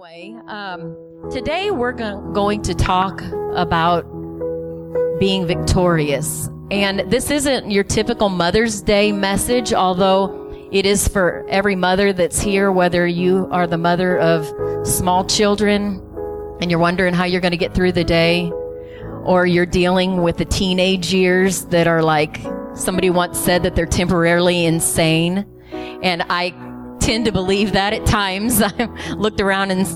Today we're going to talk about being victorious. And this isn't your typical Mother's Day message, although it is for every mother that's here, whether you are the mother of small children and you're wondering how you're going to get through the day, or you're dealing with the teenage years that are like, somebody once said that they're temporarily insane. And I tend to believe that at times. I looked around and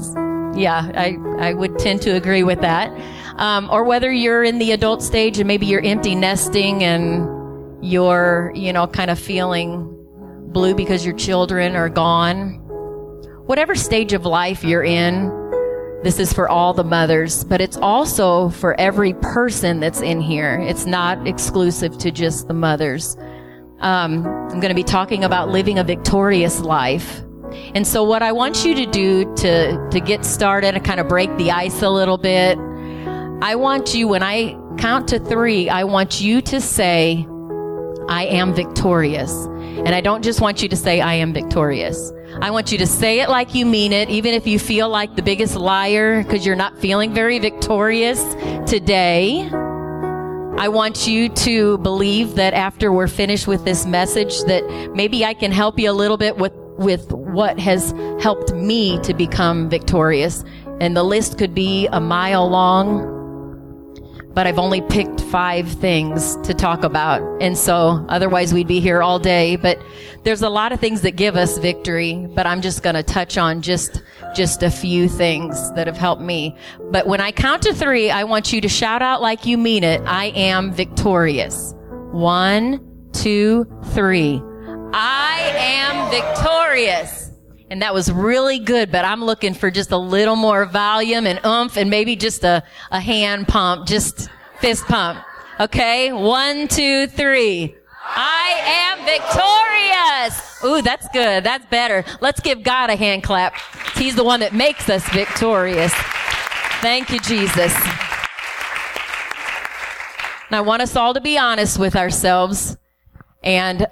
I would tend to agree with that. Or whether you're in the adult stage and maybe you're empty nesting and you're, kind of feeling blue because your children are gone. Whatever stage of life you're in, this is for all the mothers, but it's also for every person that's in here. It's not exclusive to just the mothers. I'm going to be talking about living a victorious life. And so what I want you to do to get started and kind of break the ice a little bit, I want you, when I count to 3, I want you to say, I am victorious. And I don't just want you to say, I am victorious. I want you to say it like you mean it, even if you feel like the biggest liar because you're not feeling very victorious today. I want you to believe that after we're finished with this message that maybe I can help you a little bit with what has helped me to become victorious. And the list could be a mile long, but I've only picked 5 things to talk about. And so otherwise we'd be here all day. But there's a lot of things that give us victory, but I'm just going to touch on just a few things that have helped me. But when I count to 3, I want you to shout out like you mean it. I am victorious. 1, 2, 3. I am victorious. And that was really good, but I'm looking for just a little more volume and oomph and maybe just a hand pump, just fist pump. Okay? 1, 2, 3. I am victorious. Ooh, that's good. That's better. Let's give God a hand clap. He's the one that makes us victorious. Thank you, Jesus. And I want us all to be honest with ourselves, and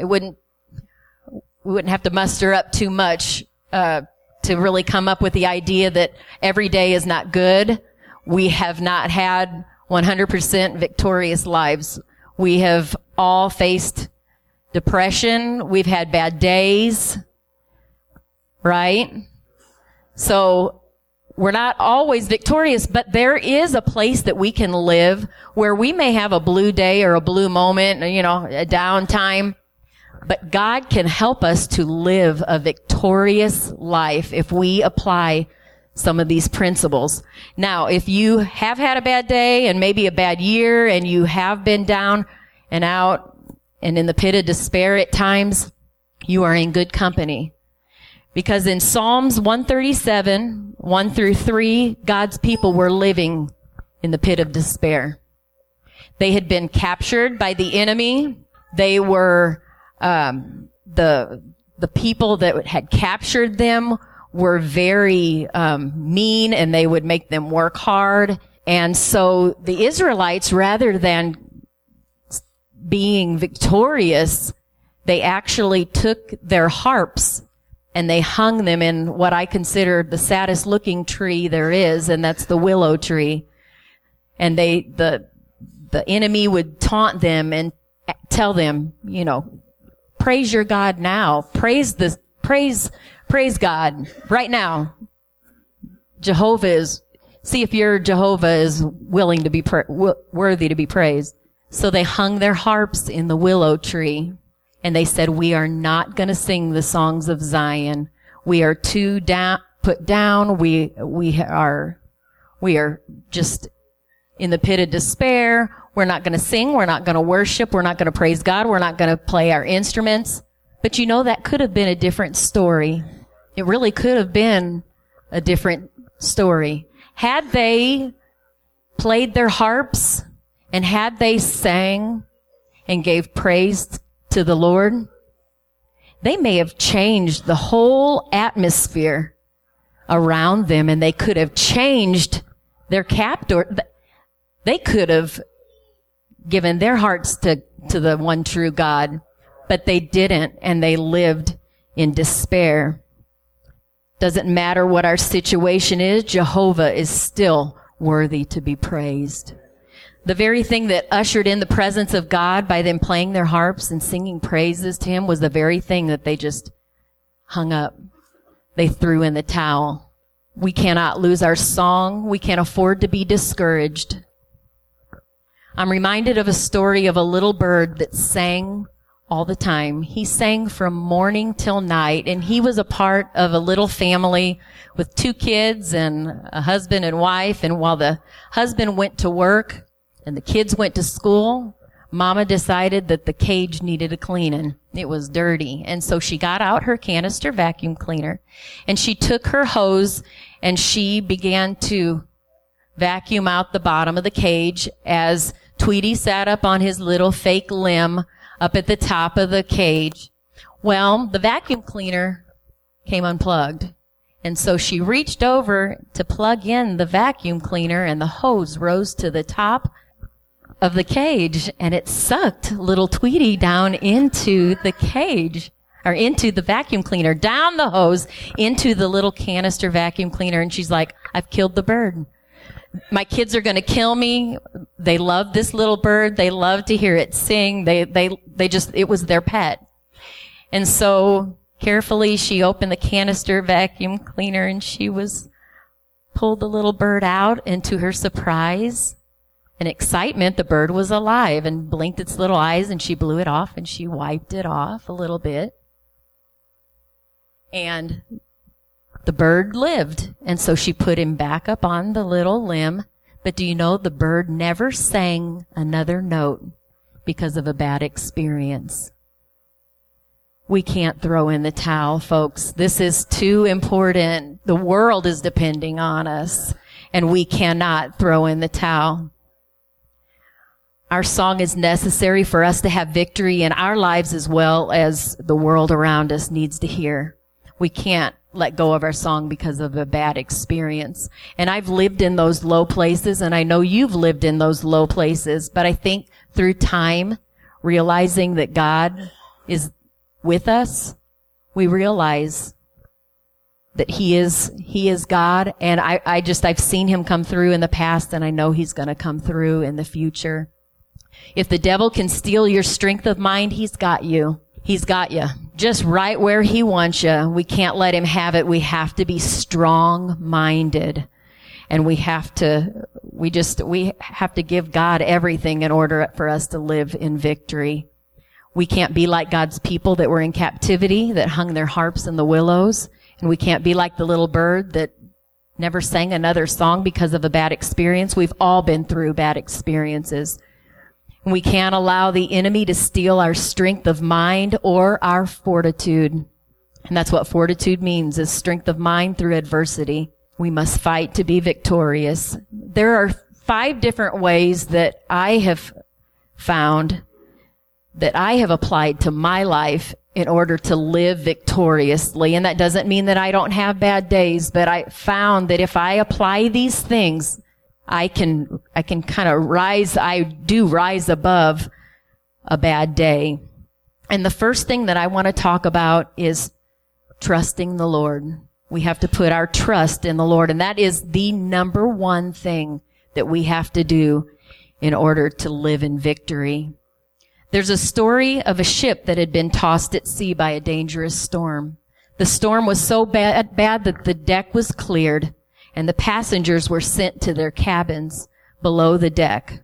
we wouldn't have to muster up too much to really come up with the idea that every day is not good. We have not had 100% victorious lives. We have all faced depression. We've had bad days, right? So we're not always victorious, but there is a place that we can live where we may have a blue day or a blue moment, a downtime. But God can help us to live a victorious life if we apply some of these principles. Now, if you have had a bad day and maybe a bad year and you have been down and out and in the pit of despair at times, you are in good company. Because in Psalms 137, 1 through 3, God's people were living in the pit of despair. They had been captured by the enemy. They were the people that had captured them were very mean, and they would make them work hard. And so the Israelites, rather than being victorious, they actually took their harps and they hung them in what I consider the saddest looking tree there is, and that's the willow tree. And the enemy would taunt them and tell them, praise your God now. Praise God right now. See if your Jehovah is willing to be worthy to be praised. So they hung their harps in the willow tree, and they said, we are not going to sing the songs of Zion. We are too put down. We are just in the pit of despair. We're not going to sing. We're not going to worship. We're not going to praise God. We're not going to play our instruments. But that could have been a different story. It really could have been a different story. Had they played their harps and had they sang and gave praise to the Lord, they may have changed the whole atmosphere around them, and they could have changed their captor. They could have given their hearts to the one true God, but they didn't, and they lived in despair. Doesn't matter what our situation is, Jehovah is still worthy to be praised. The very thing that ushered in the presence of God by them playing their harps and singing praises to him was the very thing that they just hung up. They threw in the towel. We cannot lose our song. We can't afford to be discouraged. I'm reminded of a story of a little bird that sang all the time. He sang from morning till night, and he was a part of a little family with 2 kids and a husband and wife. And while the husband went to work and the kids went to school, Mama decided that the cage needed a cleaning. It was dirty. And so she got out her canister vacuum cleaner, and she took her hose and she began to vacuum out the bottom of the cage as Tweety sat up on his little fake limb up at the top of the cage. Well, the vacuum cleaner came unplugged. And so she reached over to plug in the vacuum cleaner, and the hose rose to the top of the cage, and it sucked little Tweety down into the cage, or into the vacuum cleaner, down the hose into the little canister vacuum cleaner. And she's like, I've killed the bird. My kids are going to kill me. They love this little bird. They love to hear it sing. They just, it was their pet. And so carefully she opened the canister vacuum cleaner, and she pulled the little bird out, and to her surprise and excitement, the bird was alive and blinked its little eyes, and she blew it off and she wiped it off a little bit. And the bird lived, and so she put him back up on the little limb. But do you know the bird never sang another note because of a bad experience? We can't throw in the towel, folks. This is too important. The world is depending on us, and we cannot throw in the towel. Our song is necessary for us to have victory in our lives as well as the world around us needs to hear. We can't let go of our song because of a bad experience. And I've lived in those low places, and I know you've lived in those low places, but I think through time, realizing that God is with us, we realize that He is God, and I've seen Him come through in the past, and I know He's gonna come through in the future. If the devil can steal your strength of mind, he's got you. He's got you just right where he wants you. We can't let him have it. We have to be strong-minded, and we have to give God everything in order for us to live in victory. We can't be like God's people that were in captivity, that hung their harps in the willows, and we can't be like the little bird that never sang another song because of a bad experience. We've all been through bad experiences. We can't allow the enemy to steal our strength of mind or our fortitude. And that's what fortitude means, is strength of mind through adversity. We must fight to be victorious. There are 5 different ways that I have found that I have applied to my life in order to live victoriously. And that doesn't mean that I don't have bad days, but I found that if I apply these things, I can kind of rise above a bad day. And the first thing that I want to talk about is trusting the Lord. We have to put our trust in the Lord, and that is the number one thing that we have to do in order to live in victory. There's a story of a ship that had been tossed at sea by a dangerous storm. The storm was so bad that the deck was cleared, and the passengers were sent to their cabins below the deck.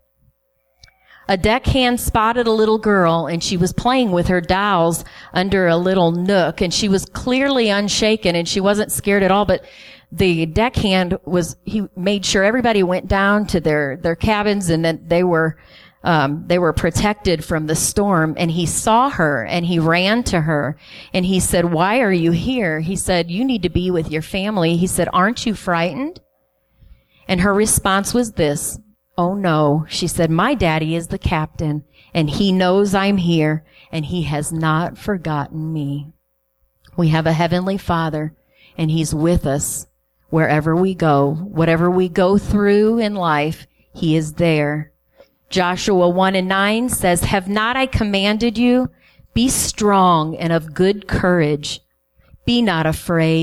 A deckhand spotted a little girl, and she was playing with her dolls under a little nook, and she was clearly unshaken, and she wasn't scared at all. But the deckhand he made sure everybody went down to their cabins, and that they were protected from the storm. And he saw her, and he ran to her, and he said, "Why are you here?" He said, "You need to be with your family." He said, "Aren't you frightened?" And her response was this: "Oh no," she said, "my daddy is the captain, and he knows I'm here, and he has not forgotten me." We have a heavenly Father, and he's with us wherever we go. Whatever we go through in life, he is there. Joshua 1:9 says, "Have not I commanded you? Be strong and of good courage. Be not afraid,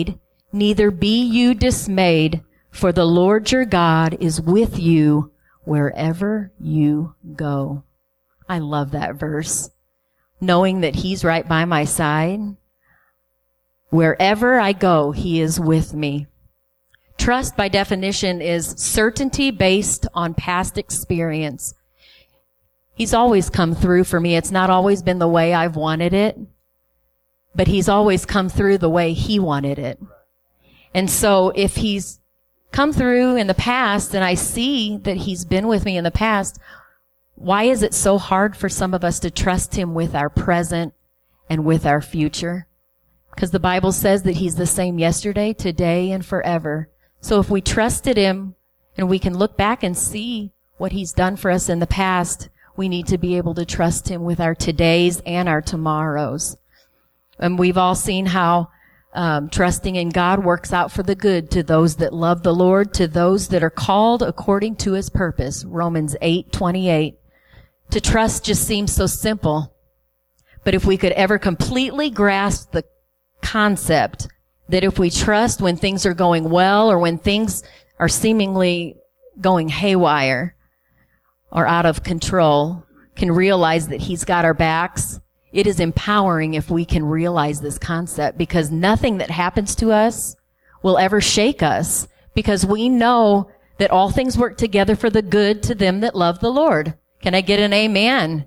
Neither be you dismayed, for the Lord your God is with you wherever you go. I love that verse. Knowing that He's right by my side. Wherever I go, He is with me. Trust, by definition, is certainty based on past experience. He's always come through for me. It's not always been the way I've wanted it, but He's always come through the way He wanted it. And so if He's come through in the past and I see that He's been with me in the past, why is it so hard for some of us to trust Him with our present and with our future? Because the Bible says that He's the same yesterday, today, and forever. So if we trusted Him and we can look back and see what He's done for us in the past, we need to be able to trust Him with our todays and our tomorrows. And we've all seen how trusting in God works out for the good to those that love the Lord, to those that are called according to His purpose. Romans 8:28. To trust just seems so simple. But if we could ever completely grasp the concept that if we trust when things are going well or when things are seemingly going haywire or out of control, can realize that He's got our backs, it is empowering if we can realize this concept, because nothing that happens to us will ever shake us, because we know that all things work together for the good to them that love the Lord. Can I get an amen?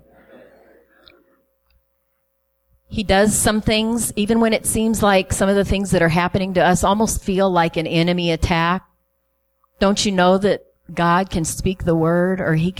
He does some things, even when it seems like some of the things that are happening to us almost feel like an enemy attack. Don't you know that God can speak the word, or He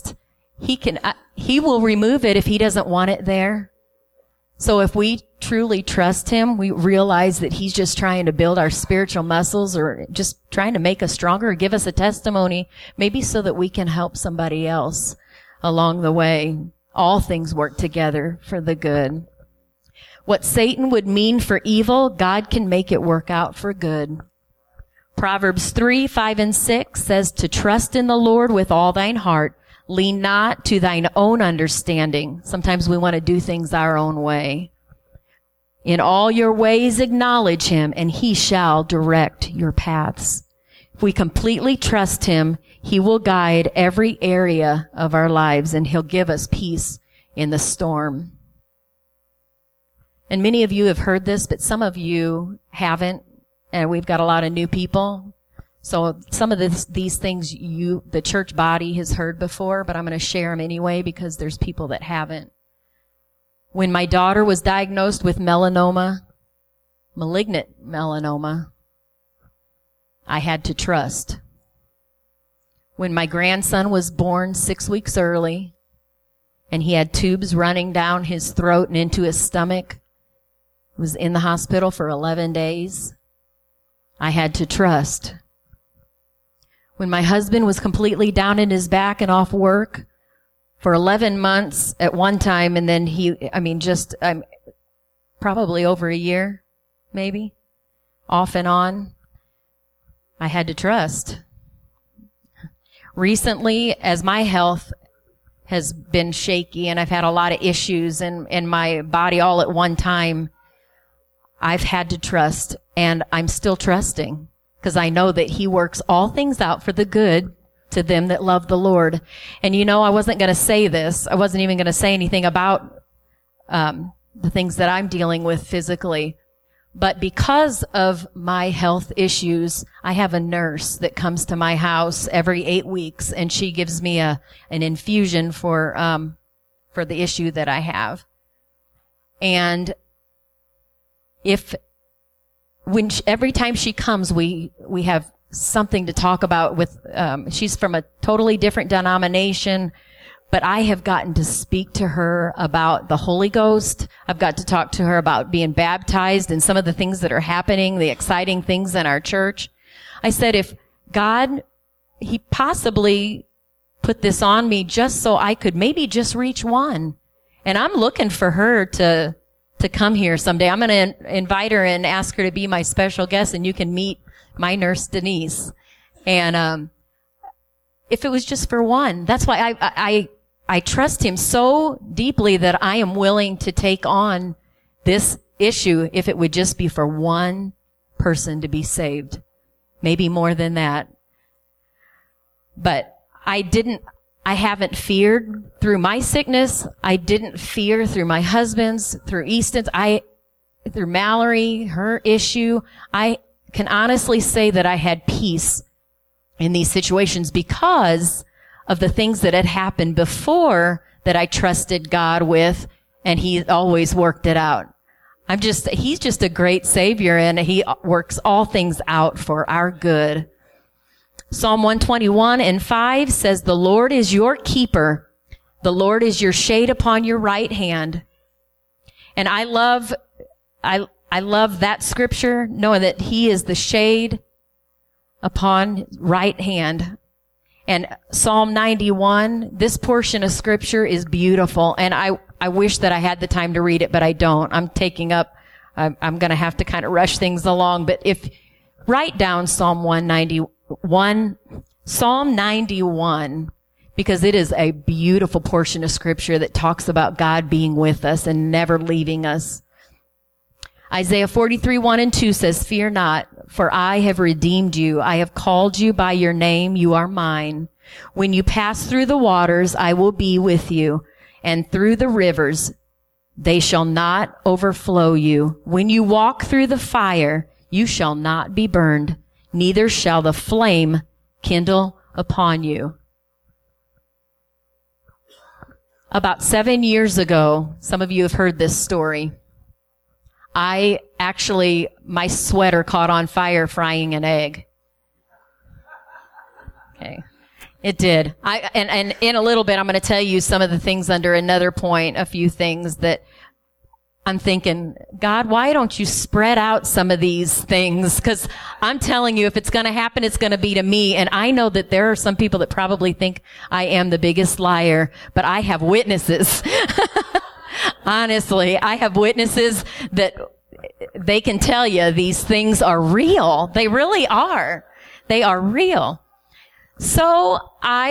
will remove it if He doesn't want it there. So if we truly trust Him, we realize that He's just trying to build our spiritual muscles, or just trying to make us stronger, or give us a testimony, maybe so that we can help somebody else along the way. All things work together for the good. What Satan would mean for evil, God can make it work out for good. Proverbs 3:5-6 says to trust in the Lord with all thine heart. Lean not to thine own understanding. Sometimes we want to do things our own way. In all your ways acknowledge Him, and He shall direct your paths. If we completely trust Him, He will guide every area of our lives, and He'll give us peace in the storm. And many of you have heard this, but some of you haven't, and we've got a lot of new people. So some of these things the church body has heard before, but I'm going to share them anyway because there's people that haven't. When my daughter was diagnosed with melanoma, malignant melanoma, I had to trust. When my grandson was born 6 weeks early, and he had tubes running down his throat and into his stomach, was in the hospital for 11 days, I had to trust. When my husband was completely down in his back and off work for 11 months at one time, and then probably over a year, maybe, off and on, I had to trust. Recently, as my health has been shaky and I've had a lot of issues in my body all at one time, I've had to trust, and I'm still trusting, because I know that He works all things out for the good to them that love the Lord. And I wasn't going to say this. I wasn't even going to say anything about the things that I'm dealing with physically. But because of my health issues, I have a nurse that comes to my house every 8 weeks, and she gives me an infusion for the issue that I have. And every time she comes, we have something to talk about with, she's from a totally different denomination, but I have gotten to speak to her about the Holy Ghost. I've got to talk to her about being baptized and some of the things that are happening, the exciting things in our church. I said, if God, He possibly put this on me just so I could maybe just reach one. And I'm looking for her to come here someday. I'm going to invite her and ask her to be my special guest, and you can meet my nurse, Denise. And if it was just for one, that's why I trust Him so deeply that I am willing to take on this issue if it would just be for one person to be saved. Maybe more than that. But I haven't feared through my sickness. I didn't fear through my husband's, through Easton's, through Mallory, her issue. I can honestly say that I had peace in these situations because of the things that had happened before that I trusted God with, and He always worked it out. He's just a great Savior, and He works all things out for our good. Psalm 121:5 says, "The Lord is your keeper. The Lord is your shade upon your right hand." And I love that scripture, knowing that He is the shade upon right hand. And Psalm 91, this portion of scripture is beautiful. And I wish that I had the time to read it, but I don't. I'm going to have to kind of rush things along. But write down Psalm 91, because it is a beautiful portion of scripture that talks about God being with us and never leaving us. Isaiah 43:1-2 says, "Fear not, for I have redeemed you. I have called you by your name. You are mine. When you pass through the waters, I will be with you, and through the rivers, they shall not overflow you. When you walk through the fire, you shall not be burned, neither shall the flame kindle upon you." About 7 years ago, some of you have heard this story. My sweater caught on fire frying an egg. Okay. It did. And in a little bit, I'm going to tell you some of the things under another point, a few things that I'm thinking, God, why don't you spread out some of these things? Because I'm telling you, if it's going to happen, it's going to be to me. And I know that there are some people that probably think I am the biggest liar, but I have witnesses. Honestly, I have witnesses that they can tell you these things are real. They really are. They are real. So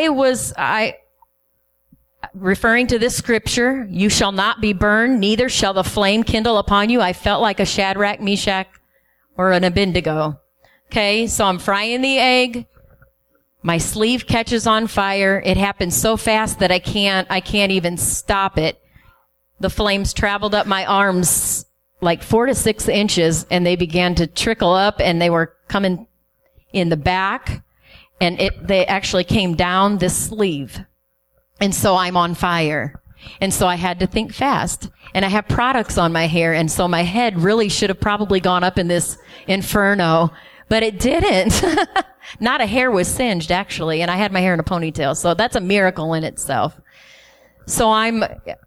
referring to this scripture, "You shall not be burned, neither shall the flame kindle upon you." I felt like a Shadrach, Meshach, or an Abednego. Okay, so I'm frying the egg. My sleeve catches on fire. It happens so fast that I can't even stop it. The flames traveled up my arms like 4 to 6 inches, and they began to trickle up, and they were coming in the back, and they actually came down this sleeve. And so I'm on fire. And so I had to think fast. And I have products on my hair, and so my head really should have probably gone up in this inferno, but it didn't. Not a hair was singed, actually, and I had my hair in a ponytail, so that's a miracle in itself. So I'm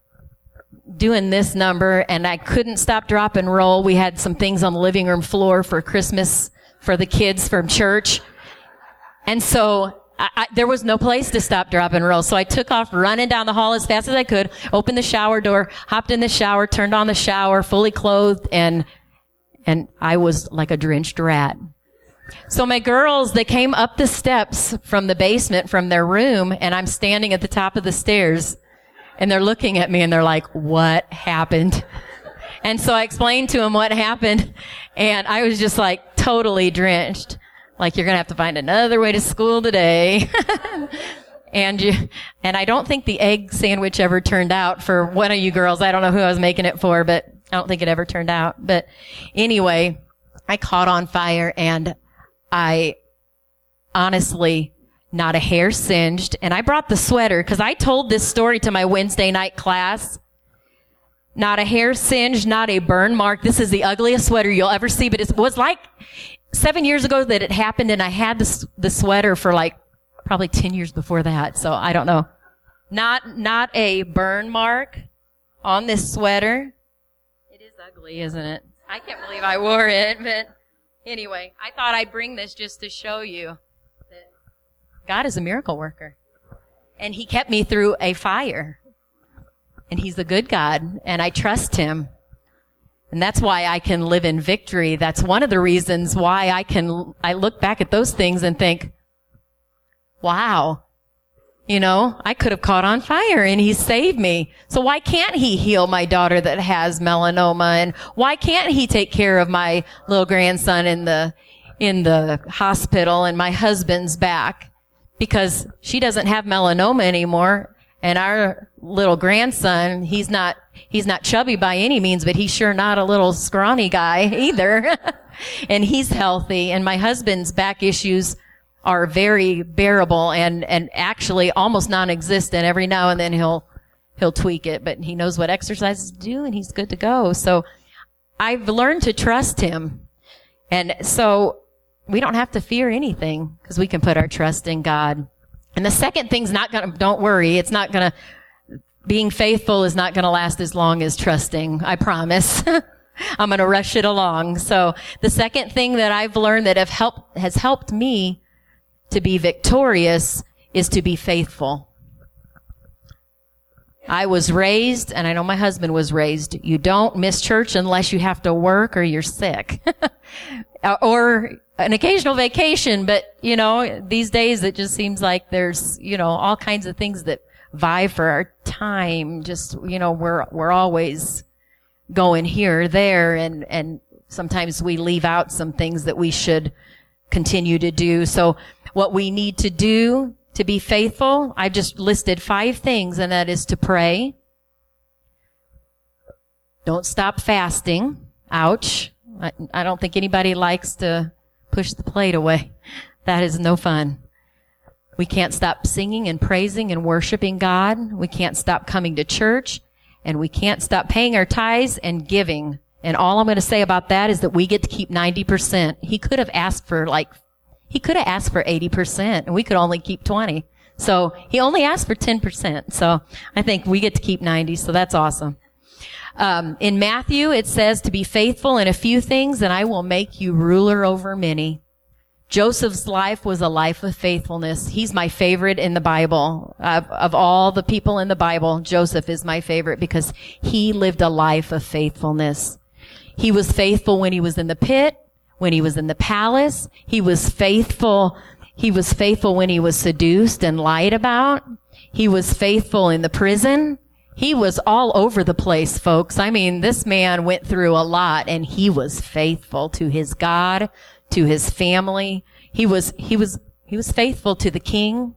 doing this number, and I couldn't stop, drop, and roll. We had some things on the living room floor for Christmas for the kids from church. And so there was no place to stop, drop, and roll. So I took off running down the hall as fast as I could, opened the shower door, hopped in the shower, turned on the shower, fully clothed, and I was like a drenched rat. So my girls, they came up the steps from the basement from their room, and I'm standing at the top of the stairs. And they're looking at me and they're like, "What happened?" And so I explained to them what happened. And I was just like totally drenched. Like, "You're going to have to find another way to school today." And I don't think the egg sandwich ever turned out for one of you girls. I don't know who I was making it for, but I don't think it ever turned out. But anyway, I caught on fire, and I honestly, not a hair singed. And I brought the sweater because I told this story to my Wednesday night class. Not a hair singed, not a burn mark. This is the ugliest sweater you'll ever see, but it was like 7 years ago that it happened, and I had the sweater for like probably 10 years before that. So I don't know. Not a burn mark on this sweater. It is ugly, isn't it? I can't believe I wore it, but anyway, I thought I'd bring this just to show you that God is a miracle worker. And He kept me through a fire. And He's a good God, and I trust Him. And that's why I can live in victory. That's one of the reasons why I look back at those things and think, wow, I could have caught on fire and he saved me. So why can't he heal my daughter that has melanoma? And why can't he take care of my little grandson in the hospital and my husband's back? Because she doesn't have melanoma anymore. And our little grandson, he's not chubby by any means, but he's sure not a little scrawny guy either. And he's healthy. And my husband's back issues are very bearable and actually almost non-existent. Every now and then he'll tweak it, but he knows what exercises to do and he's good to go. So I've learned to trust him. And so we don't have to fear anything because we can put our trust in God. And the second thing's don't worry, being faithful is not gonna last as long as trusting, I promise. I'm gonna rush it along. So the second thing that I've learned that has helped me to be victorious is to be faithful. I was raised, and I know my husband was raised, you don't miss church unless you have to work or you're sick. Or an occasional vacation, but, these days it just seems like there's, all kinds of things that vie for our time. Just, we're always going here or there, and sometimes we leave out some things that we should continue to do. So what we need to do to be faithful, I just listed 5 things, and that is to pray. Don't stop fasting. Ouch. I don't think anybody likes to push the plate away. That is no fun. We can't stop singing and praising and worshiping God. We can't stop coming to church, and we can't stop paying our tithes and giving. And all I'm going to say about that is that we get to keep 90%. He could have asked for 80%, and we could only keep 20. So he only asked for 10%. So I think we get to keep 90. So that's awesome. In Matthew, it says to be faithful in a few things, and I will make you ruler over many. Joseph's life was a life of faithfulness. He's my favorite in the Bible. Of all the people in the Bible, Joseph is my favorite because he lived a life of faithfulness. He was faithful when he was in the pit, when he was in the palace. He was faithful. He was faithful when he was seduced and lied about. He was faithful in the prison. He was all over the place, folks. I mean, this man went through a lot, and he was faithful to his God, to his family. He was faithful to the king.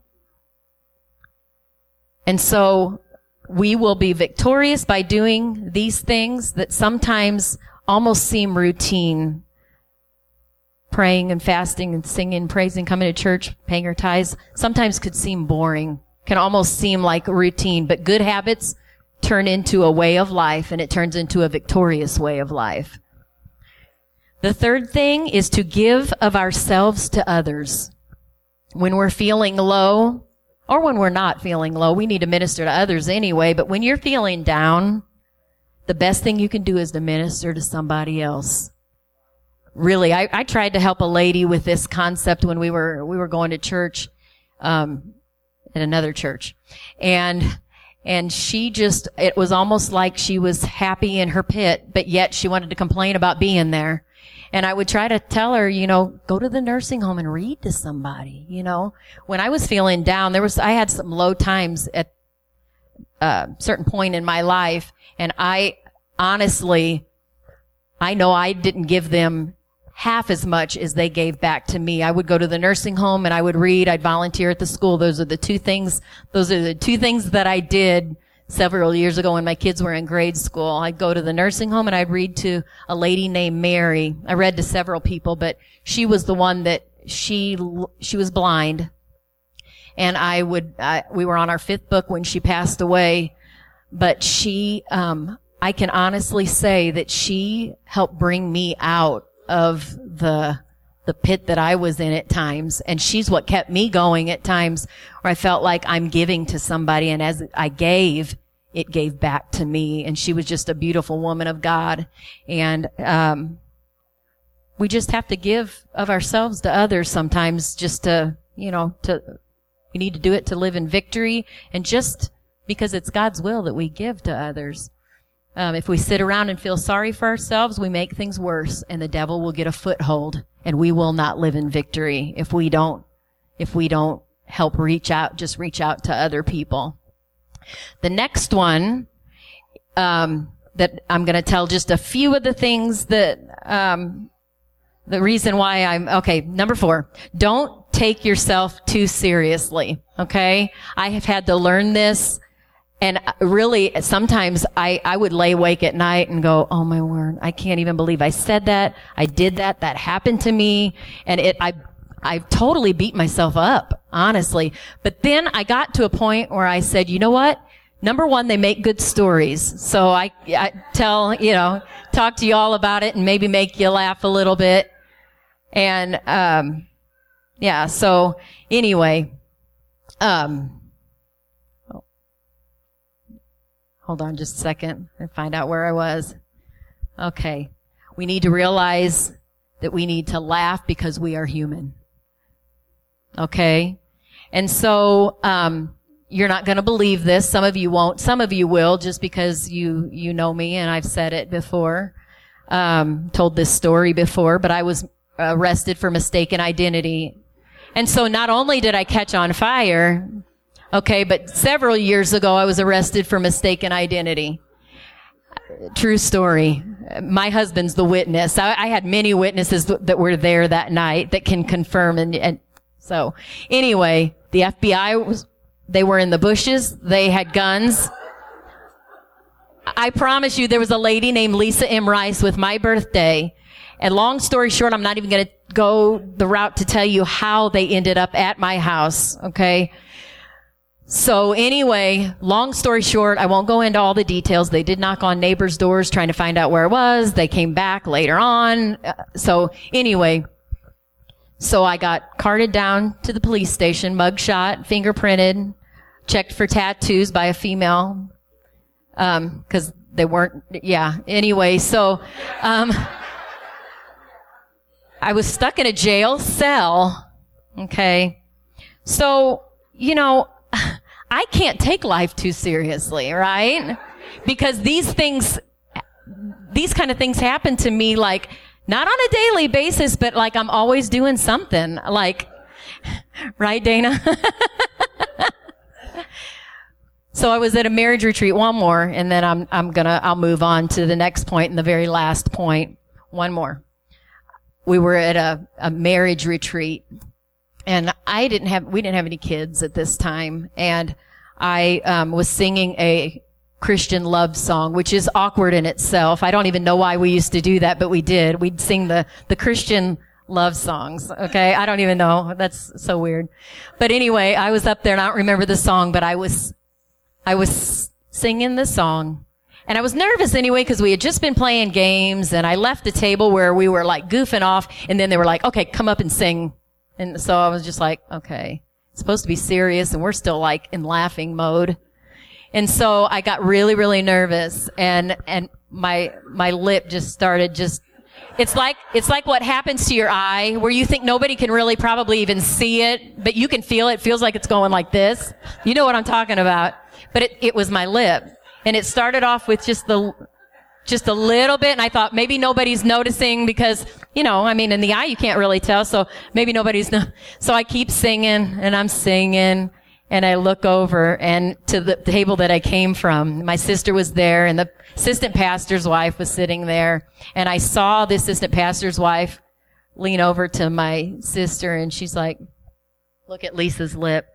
And so we will be victorious by doing these things that sometimes almost seem routine. Praying and fasting and singing, praising, coming to church, paying our tithes, sometimes could seem boring, can almost seem like a routine, but good habits turn into a way of life, and it turns into a victorious way of life. The third thing is to give of ourselves to others. When we're feeling low, or when we're not feeling low, we need to minister to others anyway, but when you're feeling down, the best thing you can do is to minister to somebody else. Really, I tried to help a lady with this concept when we were going to church, at another church. And she just, it was almost like she was happy in her pit, but yet she wanted to complain about being there. And I would try to tell her, go to the nursing home and read to somebody, When I was feeling down, I had some low times at a certain point in my life, and I honestly, I know I didn't give them half as much as they gave back to me. I would go to the nursing home and I would read. I'd volunteer at the school. Those are the two things that I did several years ago when my kids were in grade school. I'd go to the nursing home and I'd read to a lady named Mary. I read to several people, but she was the one that she was blind. And we were on our 5th book when she passed away, but I can honestly say that she helped bring me out of the pit that I was in at times. And she's what kept me going at times where I felt like I'm giving to somebody. And as I gave, it gave back to me. And she was just a beautiful woman of God. And, we just have to give of ourselves to others sometimes just we need to do it to live in victory, and just because it's God's will that we give to others. If we sit around and feel sorry for ourselves, we make things worse, and the devil will get a foothold, and we will not live in victory if we don't help reach out to other people. The next one, that I'm going to tell just a few of the things that, the reason why number 4, don't take yourself too seriously. Okay. I have had to learn this. And really, sometimes I would lay awake at night and go, oh my word, I can't even believe I said that. I did that. That happened to me. And I totally beat myself up, honestly. But then I got to a point where I said, you know what? Number 1, they make good stories. So I tell, talk to you all about it and maybe make you laugh a little bit. And, so anyway, hold on just a second and find out where I was. Okay. We need to realize that we need to laugh because we are human. Okay. And so, you're not going to believe this. Some of you won't. Some of you will, just because you know me and I've said it before, told this story before, but I was arrested for mistaken identity. And so not only did I catch on fire, okay, but several years ago I was arrested for mistaken identity. True story. My husband's the witness. I had many witnesses that were there that night that can confirm. And so anyway, the FBI they were in the bushes. They had guns. I promise you there was a lady named Lisa M. Rice with my birthday. And long story short, I'm not even going to go the route to tell you how they ended up at my house. Okay. So anyway, long story short, I won't go into all the details. They did knock on neighbors' doors trying to find out where it was. They came back later on. So anyway, so I got carted down to the police station, mugshot, fingerprinted, checked for tattoos by a female, 'cause they weren't, anyway, so, I was stuck in a jail cell. Okay. So, I can't take life too seriously, right? Because these kind of things happen to me, like, not on a daily basis, but like I'm always doing something, like, right, Dana? So I was at a marriage retreat, one more, and then I'll move on to the next point and the very last point. One more. We were at a marriage retreat, and we didn't have any kids at this time, and I was singing a Christian love song, which is awkward in itself. I don't even know why we used to do that, but we did. We'd sing the Christian love songs. Okay. I don't even know. That's so weird. But anyway, I was up there and I don't remember the song, but I was singing the song, and I was nervous anyway because we had just been playing games, and I left the table where we were like goofing off, and then they were like, okay, come up and sing. And so I was just like, okay, it's supposed to be serious, and we're still like in laughing mode. And so I got really, really nervous, and my lip just started it's like what happens to your eye where you think nobody can really probably even see it, but you can feel it. It feels like it's going like this. You know what I'm talking about. But it was my lip. And it started off with just a little bit, and I thought maybe nobody's noticing because, in the eye you can't really tell, so maybe so I keep singing, and I'm singing, and I look over and to the table that I came from. My sister was there, and the assistant pastor's wife was sitting there, and I saw the assistant pastor's wife lean over to my sister, and she's like, look at Lisa's lip.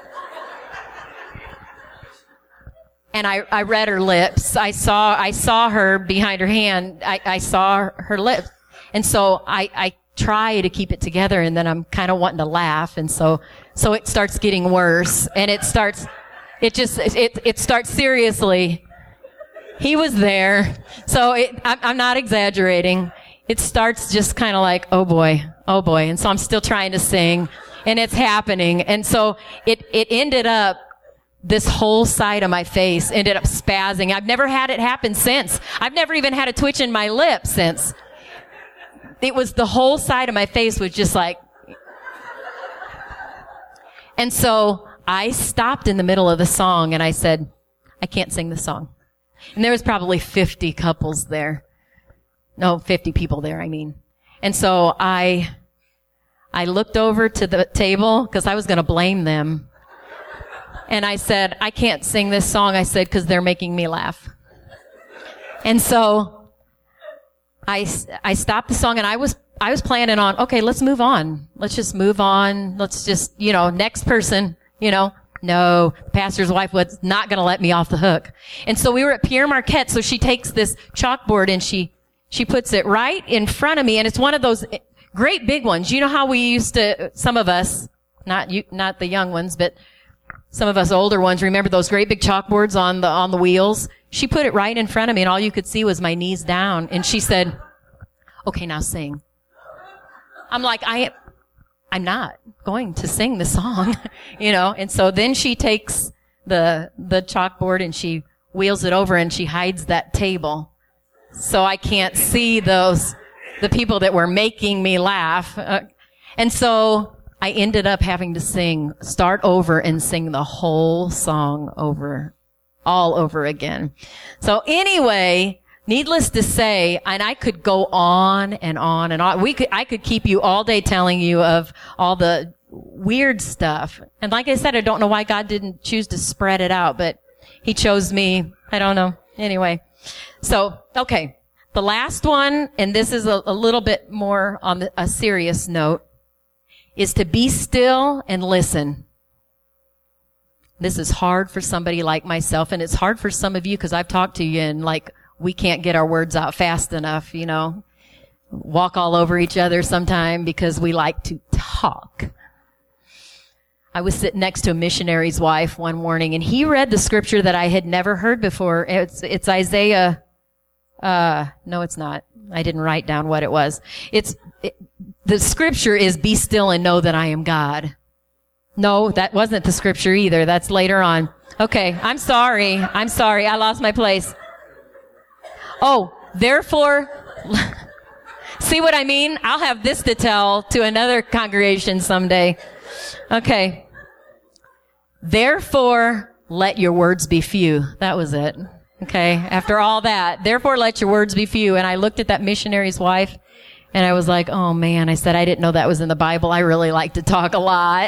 And I read her lips. I saw her behind her hand. I saw her lips. And so I try to keep it together, and then I'm kind of wanting to laugh. And so it starts getting worse, and it starts seriously. He was there. So I'm not exaggerating. It starts just kind of like, oh boy. And so I'm still trying to sing, and it's happening. And so it ended up, this whole side of my face ended up spazzing. I've never had it happen since. I've never even had a twitch in my lip since. It was the whole side of my face was just like. And so I stopped in the middle of the song and I said, I can't sing the song. And there was probably 50 couples there. No, 50 people there, I mean. And so I I looked over to the table because I was going to blame them. And I said, I can't sing this song. I said, because they're making me laugh. And so I stopped the song, and I was planning on, okay, let's move on. Let's just move on. Let's just, next person, No, the pastor's wife was not going to let me off the hook. And so we were at Pierre Marquette. So she takes this chalkboard and she puts it right in front of me. And it's one of those great big ones. You know how we used to, some of us, not the young ones, but some of us older ones, remember those great big chalkboards on the wheels? She put it right in front of me, and all you could see was my knees down. And she said, okay, now sing. I'm like, I'm not going to sing the song, And so then she takes the chalkboard and she wheels it over and she hides that table. So I can't see the people that were making me laugh. And so I ended up having to start over and sing the whole song all over again. So anyway, needless to say, and I could go on and on and on. I could keep you all day telling you of all the weird stuff. And like I said, I don't know why God didn't choose to spread it out, but He chose me. I don't know. Anyway. So, okay. The last one, and this is a little bit more on a serious note, is to be still and listen. This is hard for somebody like myself, and it's hard for some of you because I've talked to you and we can't get our words out fast enough, walk all over each other sometime because we like to talk. I was sitting next to a missionary's wife one morning, and he read the scripture that I had never heard before. It's Isaiah. No, it's not. I didn't write down what it was. The scripture is, be still and know that I am God. No, that wasn't the scripture either. That's later on. Okay. I'm sorry. I lost my place. Oh, therefore, see what I mean? I'll have this to tell to another congregation someday. Okay. Therefore, let your words be few. That was it. Okay. After all that, therefore, let your words be few. And I looked at that missionary's wife, and I was like, oh man, I said, I didn't know that was in the Bible. I really like to talk a lot.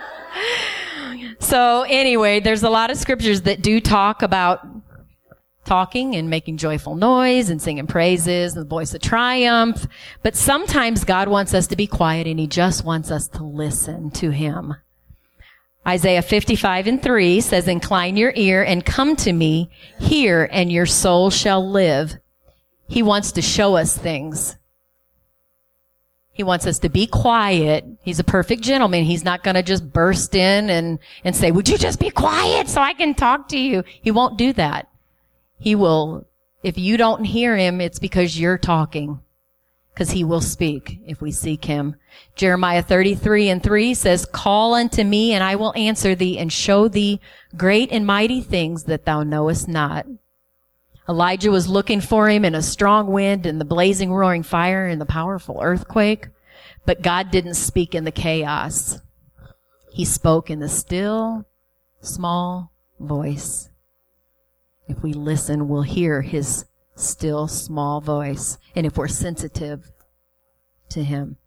So anyway, there's a lot of scriptures that do talk about talking and making joyful noise and singing praises and the voice of triumph. But sometimes God wants us to be quiet, and He just wants us to listen to Him. Isaiah 55:3 says, incline your ear and come to me, hear, and your soul shall live. He wants to show us things. He wants us to be quiet. He's a perfect gentleman. He's not going to just burst in and say, would you just be quiet so I can talk to you? He won't do that. He will, if you don't hear Him, it's because you're talking. Because He will speak if we seek Him. Jeremiah 33:3 says, call unto me, and I will answer thee, and show thee great and mighty things that thou knowest not. Elijah was looking for Him in a strong wind and the blazing roaring fire and the powerful earthquake. But God didn't speak in the chaos. He spoke in the still, small voice. If we listen, we'll hear His still, small voice. And if we're sensitive to Him.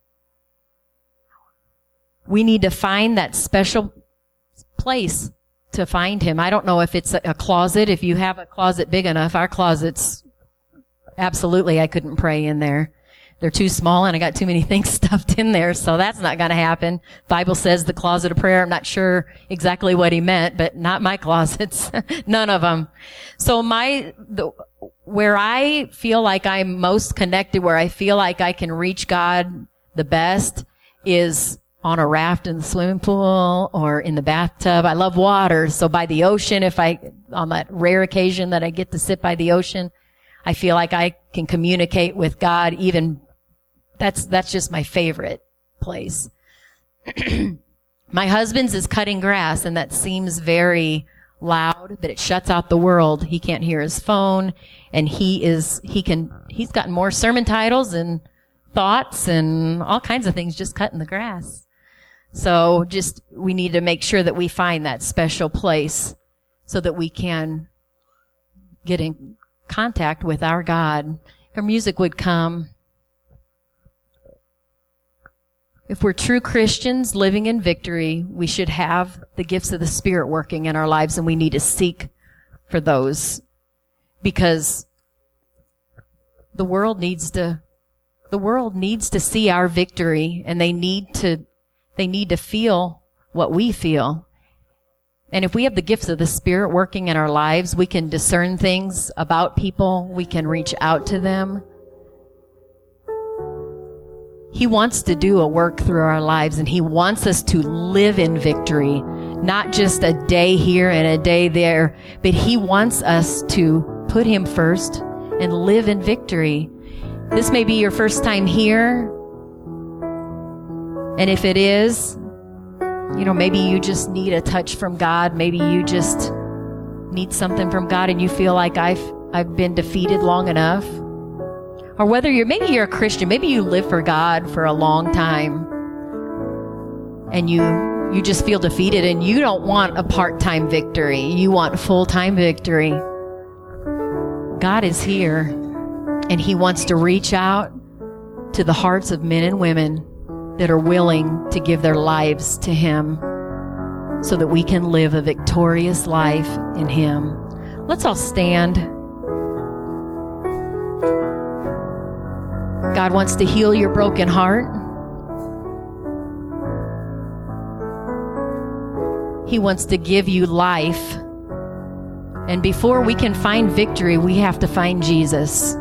We need to find that special place to find Him. I don't know if it's a closet. If you have a closet big enough, our closets, absolutely, I couldn't pray in there. They're too small, and I got too many things stuffed in there, so that's not going to happen. Bible says the closet of prayer. I'm not sure exactly what He meant, but not my closets. None of them. So where I feel like I'm most connected, where I feel like I can reach God the best, is on a raft in the swimming pool or in the bathtub. I love water, so by the ocean, on that rare occasion that I get to sit by the ocean, I feel like I can communicate with God even. That's just my favorite place. My husband's is cutting grass, and that seems very loud, but it shuts out the world. He can't hear his phone, and he's gotten more sermon titles and thoughts and all kinds of things just cutting the grass. So we need to make sure that we find that special place so that we can get in contact with our God. Our music would come. If we're true Christians living in victory, we should have the gifts of the Spirit working in our lives, and we need to seek for those, because the world needs to see our victory, and they need to feel what we feel. And if we have the gifts of the Spirit working in our lives, we can discern things about people. We can reach out to them. He wants to do a work through our lives, and He wants us to live in victory, not just a day here and a day there, but He wants us to put Him first and live in victory. This may be your first time here, and if it is, maybe you just need a touch from God. Maybe you just need something from God, and you feel like I've been defeated long enough. Or whether maybe you're a Christian, maybe you live for God for a long time, and you just feel defeated, and you don't want a part-time victory. You want full-time victory. God is here, and He wants to reach out to the hearts of men and women that are willing to give their lives to Him so that we can live a victorious life in Him. Let's all stand. God wants to heal your broken heart. He wants to give you life. And before we can find victory, we have to find Jesus.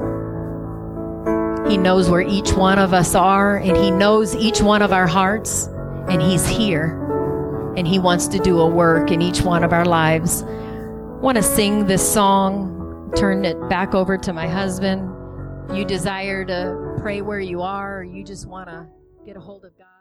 He knows where each one of us are, and He knows each one of our hearts, and He's here. And He wants to do a work in each one of our lives. I want to sing this song, turn it back over to my husband. You desire to pray where you are, or you just want to get a hold of God.